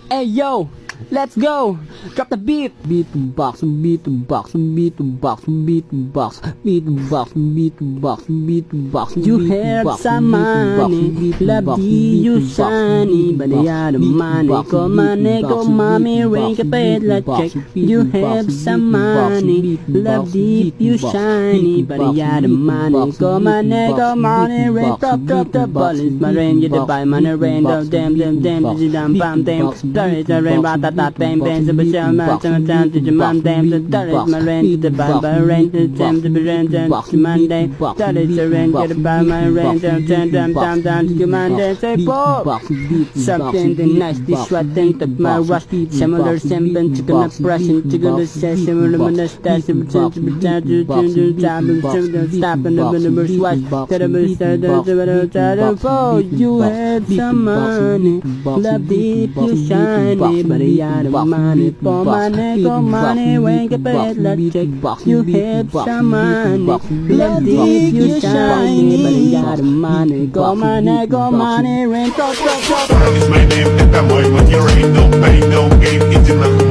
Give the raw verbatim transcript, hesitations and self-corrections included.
Hey yo, let's go. Drop the beat. Beat box, beat box, beat box, beat box, beat box, beat box, beat box. You have some money, love you shiny, but they are the money. Go money, go mommy, ring a bed like check. You have some money, love you shiny, but they are the money. Go money, go money, rain drop drop the bullets. My rain, you the buy money, rain damn damn damn damn damn bam damn. There is a rain, rat tat bang bang, the bisham man, some down to the man damn. There is my rain to the buy my rain to them to be rain down to Monday. There is a rain, get about my rain down down down down down to Monday. Say pop something the nasty sweating that my rush. Similar semblance to gonna brush and to gonna say similar mustache and to be down to do time and to stop and the number swatch. That I'm said that you have some money, love deep you shiny, but I got the money for money, go money, wake up bed, let's check. You have some money, love deep you shiny, but I got the money, go money, go money, rain, go, go, go. It's my name, это мой матерый, no pain, no gain, иди нахуй.